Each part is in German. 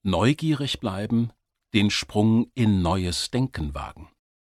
Neugierig bleiben, den Sprung in neues Denken wagen.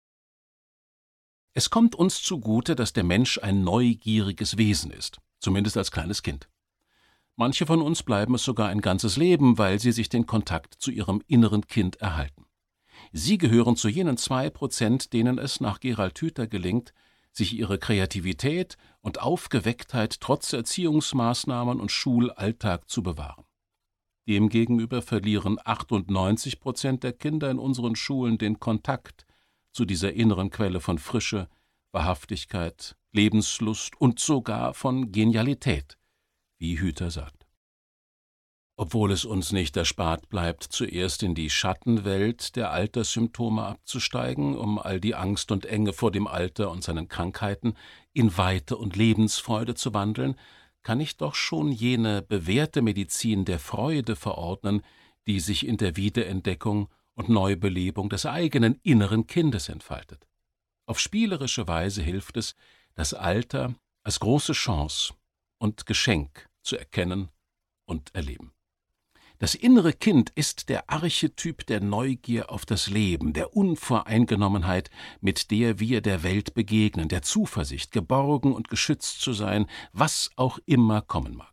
Es kommt uns zugute, dass der Mensch ein neugieriges Wesen ist, zumindest als kleines Kind. Manche von uns bleiben es sogar ein ganzes Leben, weil sie sich den Kontakt zu ihrem inneren Kind erhalten. Sie gehören zu jenen 2%, denen es nach Gerald Hüther gelingt, sich ihre Kreativität und Aufgewecktheit trotz Erziehungsmaßnahmen und Schulalltag zu bewahren. Demgegenüber verlieren 98% der Kinder in unseren Schulen den Kontakt zu dieser inneren Quelle von Frische, Wahrhaftigkeit, Lebenslust und sogar von Genialität, wie Hüther sagt. Obwohl es uns nicht erspart bleibt, zuerst in die Schattenwelt der Alterssymptome abzusteigen, um all die Angst und Enge vor dem Alter und seinen Krankheiten in Weite und Lebensfreude zu wandeln, kann ich doch schon jene bewährte Medizin der Freude verordnen, die sich in der Wiederentdeckung und Neubelebung des eigenen inneren Kindes entfaltet. Auf spielerische Weise hilft es, das Alter als große Chance und Geschenk zu erkennen und erleben. Das innere Kind ist der Archetyp der Neugier auf das Leben, der Unvoreingenommenheit, mit der wir der Welt begegnen, der Zuversicht, geborgen und geschützt zu sein, was auch immer kommen mag.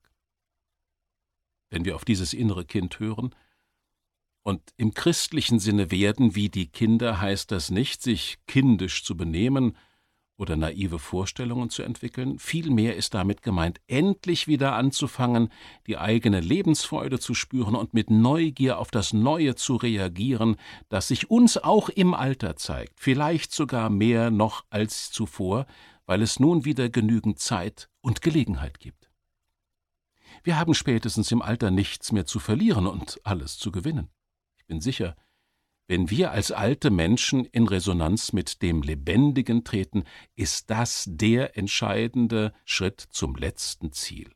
Wenn wir auf dieses innere Kind hören und im christlichen Sinne werden wie die Kinder, heißt das nicht, sich kindisch zu benehmen oder naive Vorstellungen zu entwickeln. Vielmehr ist damit gemeint, endlich wieder anzufangen, die eigene Lebensfreude zu spüren und mit Neugier auf das Neue zu reagieren, das sich uns auch im Alter zeigt, vielleicht sogar mehr noch als zuvor, weil es nun wieder genügend Zeit und Gelegenheit gibt. Wir haben spätestens im Alter nichts mehr zu verlieren und alles zu gewinnen. Ich bin sicher, wenn wir als alte Menschen in Resonanz mit dem Lebendigen treten, ist das der entscheidende Schritt zum letzten Ziel.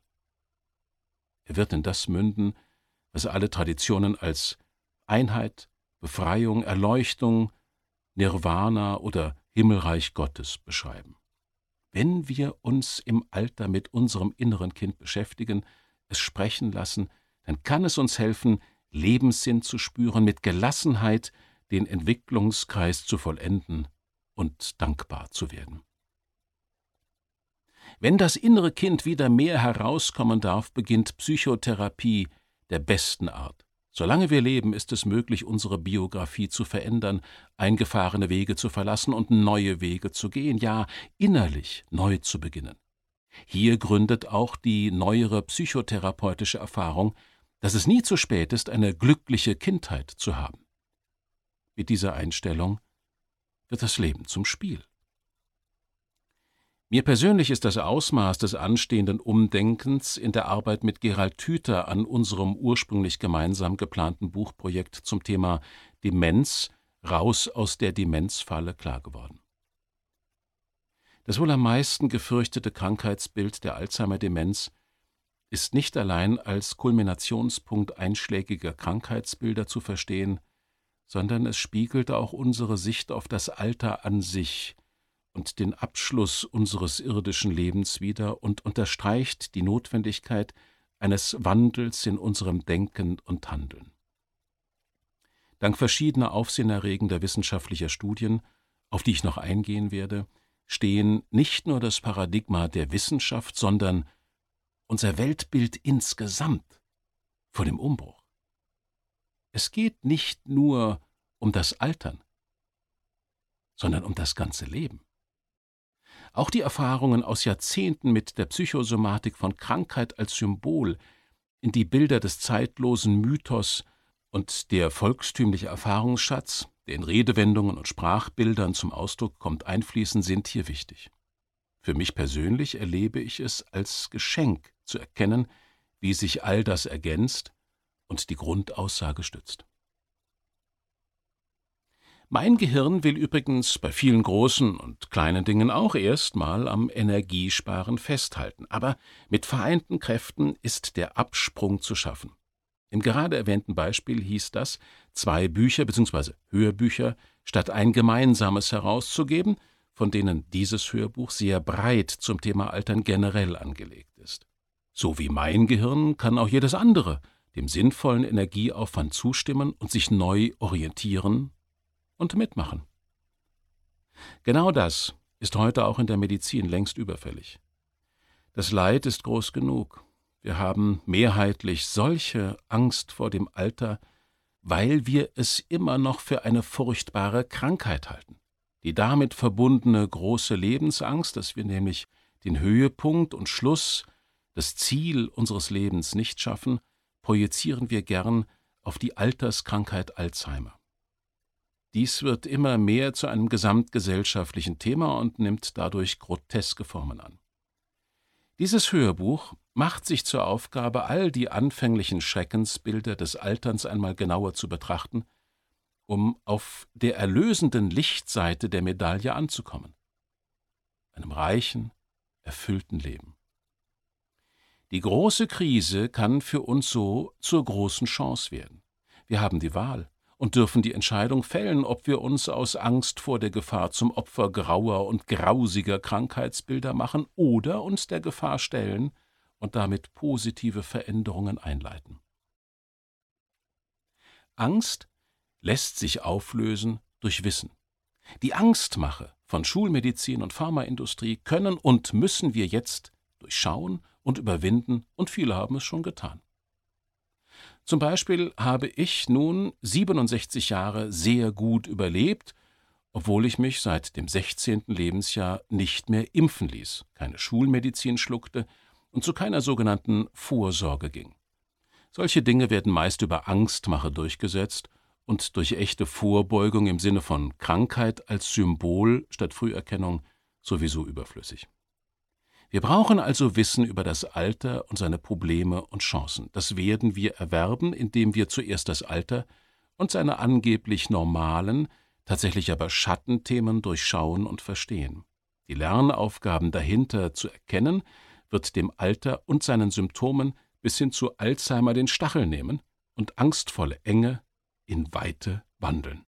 Er wird in das münden, was alle Traditionen als Einheit, Befreiung, Erleuchtung, Nirvana oder Himmelreich Gottes beschreiben. Wenn wir uns im Alter mit unserem inneren Kind beschäftigen, es sprechen lassen, dann kann es uns helfen, Lebenssinn zu spüren, mit Gelassenheit den Entwicklungskreis zu vollenden und dankbar zu werden. Wenn das innere Kind wieder mehr herauskommen darf, beginnt Psychotherapie der besten Art. Solange wir leben, ist es möglich, unsere Biografie zu verändern, eingefahrene Wege zu verlassen und neue Wege zu gehen, ja, innerlich neu zu beginnen. Hier gründet auch die neuere psychotherapeutische Erfahrung, dass es nie zu spät ist, eine glückliche Kindheit zu haben. Mit dieser Einstellung wird das Leben zum Spiel. Mir persönlich ist das Ausmaß des anstehenden Umdenkens in der Arbeit mit Gerald Hüther an unserem ursprünglich gemeinsam geplanten Buchprojekt zum Thema Demenz, raus aus der Demenzfalle klar geworden. Das wohl am meisten gefürchtete Krankheitsbild der Alzheimer-Demenz ist nicht allein als Kulminationspunkt einschlägiger Krankheitsbilder zu verstehen, sondern es spiegelt auch unsere Sicht auf das Alter an sich und den Abschluss unseres irdischen Lebens wider und unterstreicht die Notwendigkeit eines Wandels in unserem Denken und Handeln. Dank verschiedener aufsehenerregender wissenschaftlicher Studien, auf die ich noch eingehen werde, stehen nicht nur das Paradigma der Wissenschaft, sondern unser Weltbild insgesamt vor dem Umbruch. Es geht nicht nur um das Altern, sondern um das ganze Leben. Auch die Erfahrungen aus Jahrzehnten mit der Psychosomatik von Krankheit als Symbol in die Bilder des zeitlosen Mythos und der volkstümliche Erfahrungsschatz, der in Redewendungen und Sprachbildern zum Ausdruck kommt, einfließen, sind hier wichtig. Für mich persönlich erlebe ich es als Geschenk zu erkennen, wie sich all das ergänzt und die Grundaussage stützt. Mein Gehirn will übrigens bei vielen großen und kleinen Dingen auch erstmal am Energiesparen festhalten, aber mit vereinten Kräften ist der Absprung zu schaffen. Im gerade erwähnten Beispiel hieß das, 2 Bücher bzw. Hörbücher statt ein gemeinsames herauszugeben, von denen dieses Hörbuch sehr breit zum Thema Altern generell angelegt ist. So wie mein Gehirn kann auch jedes andere dem sinnvollen Energieaufwand zustimmen und sich neu orientieren und mitmachen. Genau das ist heute auch in der Medizin längst überfällig. Das Leid ist groß genug. Wir haben mehrheitlich solche Angst vor dem Alter, weil wir es immer noch für eine furchtbare Krankheit halten. Die damit verbundene große Lebensangst, dass wir nämlich den Höhepunkt und Schluss, das Ziel unseres Lebens nicht schaffen, projizieren wir gern auf die Alterskrankheit Alzheimer. Dies wird immer mehr zu einem gesamtgesellschaftlichen Thema und nimmt dadurch groteske Formen an. Dieses Hörbuch macht sich zur Aufgabe, all die anfänglichen Schreckensbilder des Alterns einmal genauer zu betrachten, um auf der erlösenden Lichtseite der Medaille anzukommen. Einem reichen, erfüllten Leben. Die große Krise kann für uns so zur großen Chance werden. Wir haben die Wahl und dürfen die Entscheidung fällen, ob wir uns aus Angst vor der Gefahr zum Opfer grauer und grausiger Krankheitsbilder machen oder uns der Gefahr stellen und damit positive Veränderungen einleiten. Angst lässt sich auflösen durch Wissen. Die Angstmache von Schulmedizin und Pharmaindustrie können und müssen wir jetzt durchschauen und überwinden, und viele haben es schon getan. Zum Beispiel habe ich nun 67 Jahre sehr gut überlebt, obwohl ich mich seit dem 16. Lebensjahr nicht mehr impfen ließ, keine Schulmedizin schluckte und zu keiner sogenannten Vorsorge ging. Solche Dinge werden meist über Angstmache durchgesetzt und durch echte Vorbeugung im Sinne von Krankheit als Symbol statt Früherkennung sowieso überflüssig. Wir brauchen also Wissen über das Alter und seine Probleme und Chancen. Das werden wir erwerben, indem wir zuerst das Alter und seine angeblich normalen, tatsächlich aber Schattenthemen durchschauen und verstehen. Die Lernaufgaben dahinter zu erkennen, wird dem Alter und seinen Symptomen bis hin zu Alzheimer den Stachel nehmen und angstvolle Enge in Weite wandeln.